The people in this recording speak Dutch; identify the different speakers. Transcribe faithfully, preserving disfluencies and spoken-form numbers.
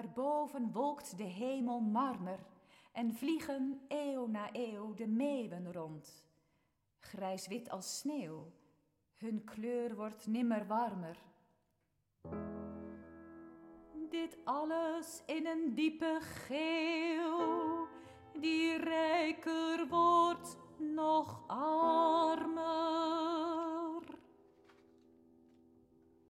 Speaker 1: Daarboven wolkt de hemel marmer en vliegen eeuw na eeuw de meeuwen rond. Grijs-wit als sneeuw, hun kleur wordt nimmer warmer. Dit alles in een diepe geel.